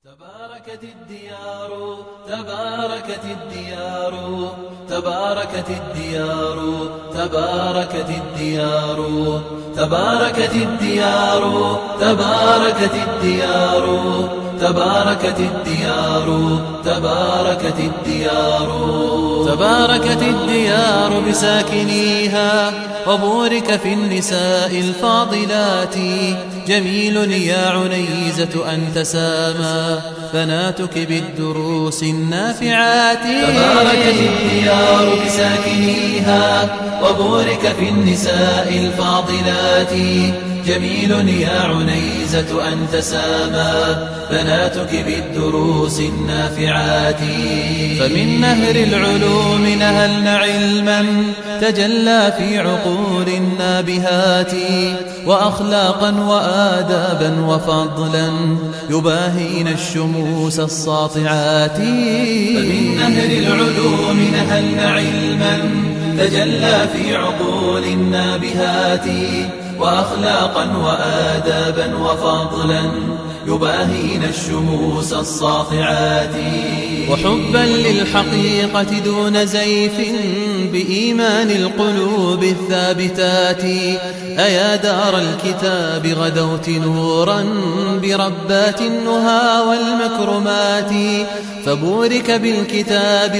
تباركت الديار تباركت الديار تباركت الديار تباركت الديار تباركت الديار تباركت الديار تباركت الديار تباركت الديار تباركت الديار بساكنيها وبورك في النساء الفاضلات جميل يا عنيزة أنت ساما بناتك بالدروس النافعات تباركت الديار بساكنيها وبورك في النساء الفاضلات جميل يا عنيزة أنت ساما بناتك بالدروس النافعات فمن نهر العلوم نهلن علما تجلى في عقول النابهات وأخلاقا وآدابا وفضلا يباهين الشموس الساطعات فمن نهر العلوم نهلن علما تجلى في عقول النابهات وأخلاقا وآدابا وفضلا يباهين الشموس الساطعات وحبا للحقيقة دون زيف بإيمان القلوب الثابتات أيا دار الكتاب غدوت نورا بربات النهى والمكرمات فبورك بالكتاب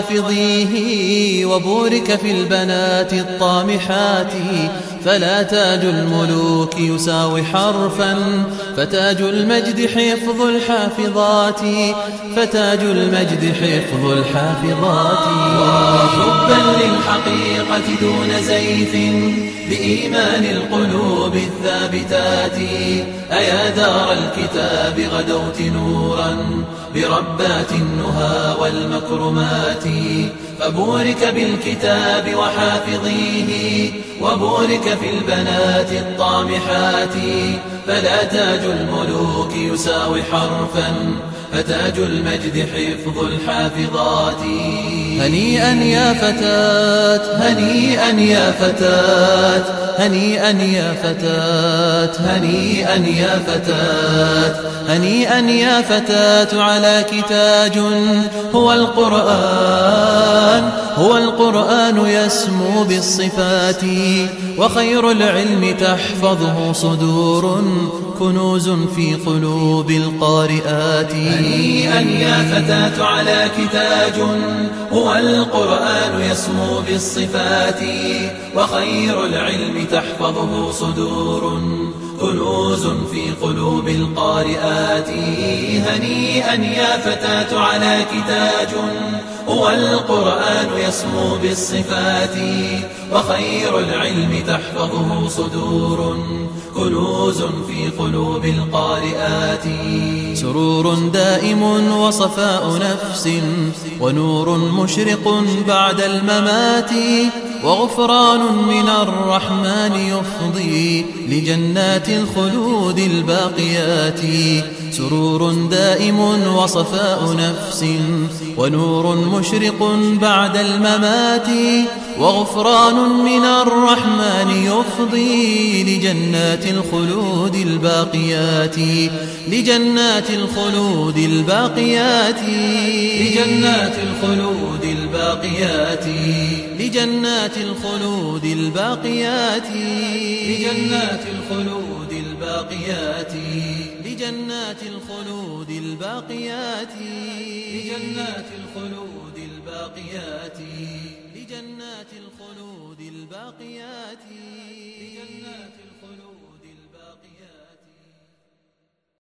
وحافظيه وبورك في البنات الطامحات فلا تاج الملوك يساوي حرفا فتاج المجد حفظ الحافظات فتاج المجد حفظ الحافظات وحبا للحقيقة دون زيف بإيمان القلوب الثابتات أيا دار الكتاب غدوت نورا بربات النهى والمكرمات فبورك بالكتاب وحافظيه وبورك في البنات الطامحات فلا تاج الملوك يساوي حرفا فتاج المجد حفظ الحافظات هنيئا يا فتاة هنيئا يا فتاة هنيئا يا فتاة هنيئا يا فتاة هنيئا يا فتاة على كتاج هو القرآن يسمو بالصفات وخير العلم تحفظه صدور كنوز في قلوب القارئات هنيئا يا فتاة على كتاج هو القرآن يسمو بالصفات وخير العلم تحفظه صدور كنوز في قلوب القارئات هنيئا يا فتاة على كتاج هو القرآن يسمو بالصفات وخير العلم تحفظه صدور كنوز في قلوب القارئات سرور دائم وصفاء نفس ونور مشرق بعد الممات وغفران من الرحمن يفضي لجنات الخلود الباقيات سرور دائم وصفاء نفس ونور مشرق بعد الممات وغفران من الرحمن يفضي لجنات الخلود الباقيات لجنات الخلود الباقيات لجنات الخلود الباقيات لجنات الخلود الباقيات لجنات الخلود الباقيات لجنات الخلود الباقيات لجنات الخلود الباقيات لجنات الخلود الباقيات